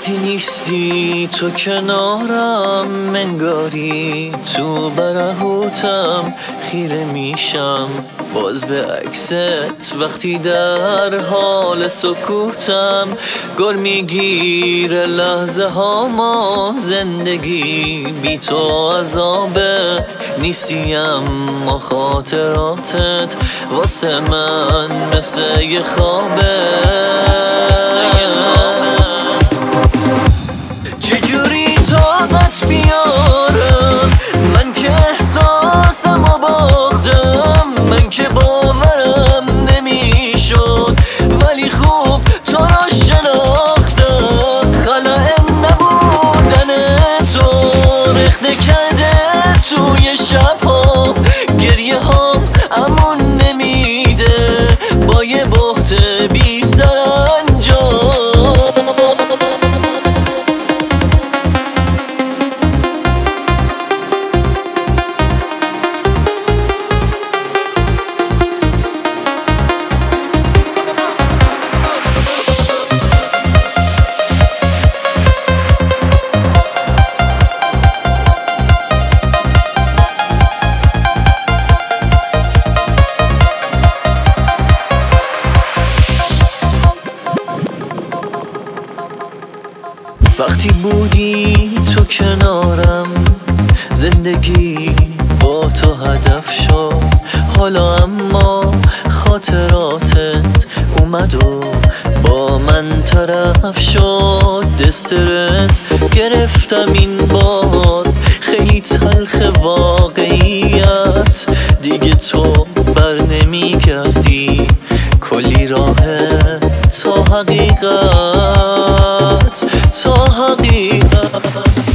وقتی نیستی تو کنارم، منگاری تو برهوتم خیره میشم باز به عکست. وقتی در حال سکوتم گر میگیره لحظه ها، ما زندگی بی تو عذابه. نیستیم ما خاطراتت واسه من مثل یه خوابه. چجوری طاقت بیارم من که احساسمو باختم، من که باورم نمیشد ولی خوب تو رو شناختم. خلأ نبودن تو رخنه کرده توی شبها، گریه هام امون نمیده با یه بهت بی سرانجام. وقتی بودی تو کنارم زندگی با تو هدف شد، حالا اما خاطراتت اومد و با من طرف شد. استرس گرفتم این بار خیلی تلخ واقعیت، دیگه تو بر نمی گردی کلی راه تا حقیقت، تا حقیقت.